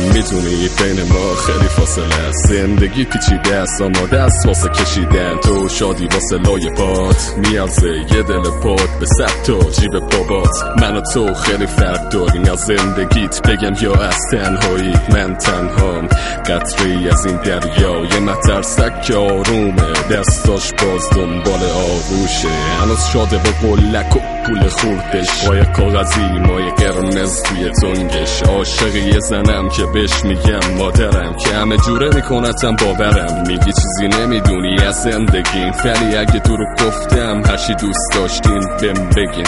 میدونی بین ما خیلی فاصله است، زندگی پیچیده است اما دست واسه کشیدن تو شادی واسه لای پات میارزه یه دل پات به 100 تا جیب بابات. من و تو خیلی فرق داریم، از زندگیت بگم یا از تنهایی. من تنهام قطری از این دریا، یه مترسک که آرومه دستاش باز دنبال آغوشه. هنوز شاده با قلک و پول خوردش، مایه کاغذی مایه قرمز توی تنگش. عاشق یه زنم که بهش میگم مادرم، که همه جوره میکنتم باورم. میگی چیزی نمیدونی از زندگی، ولی اگه دورو گفتم هرچی دوست داشتین بهم بگین.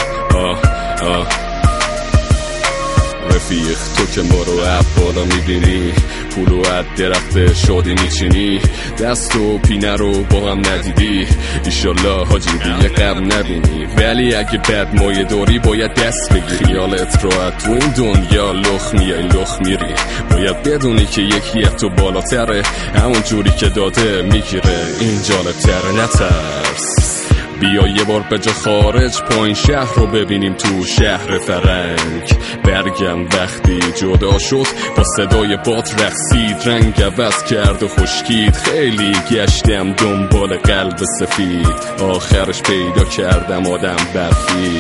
رفیق تو که ما رو عب بالا میبینی، پولو از درخت شادی میچینی، دست و پینه رو با هم ندیدی، ایشالله حاجی دیگه قبل نبینی. ولی اگه بد مایه داری باید دست بگیری، خیالت راحت تو این دنیا لخ میای لخ میری. باید بدونی که یکی از تو بالاتره، همون جوری که داده میگیره، این جالبتره. نترس بیا یه بار به جا خارج، پایین شهر رو ببینیم تو شهر فرنگ. برگم وقتی جدا شد با صدای باد رقصید، رنگ عوض کرد و خشکید. خیلی گشتم دنبال قلب سفید، آخرش پیدا کردم آدم برفی.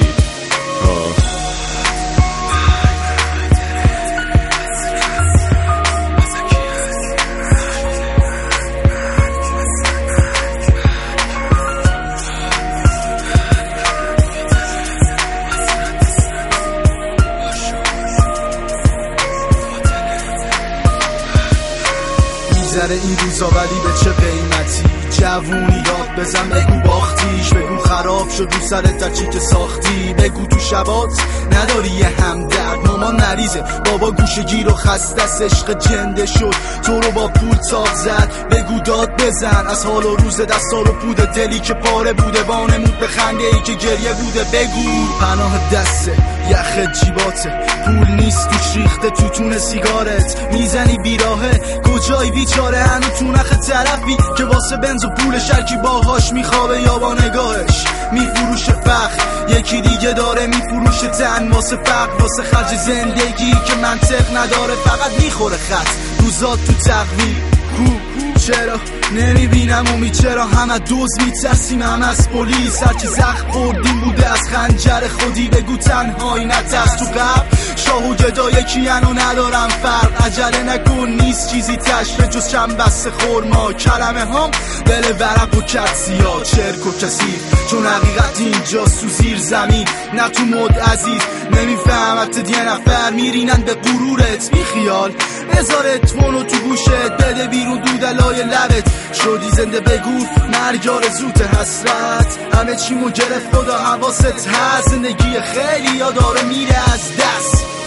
این روزا ولی به چه قیمتی؟ جوونی داد بزن بگو باختیش، بگو خراب شد رو سرت در چی که ساختی. بگو تو شبات نداری یه همدرد، مامان مریضه، بابا گوشه گیر و خسته است، عشق جنده شد تو رو با پول تاق زد. بگو داد بزن از حال و روز دستار و پود دلی که پاره بوده، وانمود به خنده ای که گریه بوده. بگو پناه دسته یخ جیباته، پول نیست تو ریخته تو تون سیگارت، میزنی بیراهه کجای بیچاره، هنو تو نخ طرفی که واسه بنز و پول شرکی باهاش میخوابه یا با نگاهش میفروشه فخر. یکی دیگه داره میفروشه تن واسه فقر، واسه خرج زندگی که منطق نداره، فقط میخوره خط روزات تو تقویم. چرا نمیبینم امید؟ چرا همه دوز میترسیم، همه از پلیس، هرچی زخم خوردیم بوده از خنجر خودی. بگو تنهایی نترس، تو قبل شاه و گدا یکی‌ان و ندارم فرق. عجله نکن نیست چیزی تشبه جز چند بسته خورما، کلمه هم دل ورق و کت سیاه چرک و کثیف، چون حقیقت اینجاست تو زیر زمین نه تو مد عزیز. نمیفهمت یه نفر میرینن به غرورت، بی خیال بذار اتفونو تو گوشت، بده بیرون دودلای لبت. شدی زنده بگو مرگ آرزوت حسرت، همه چیمو گرفت خدا حواست هست، زندگی خیلی یا داره میره از دست.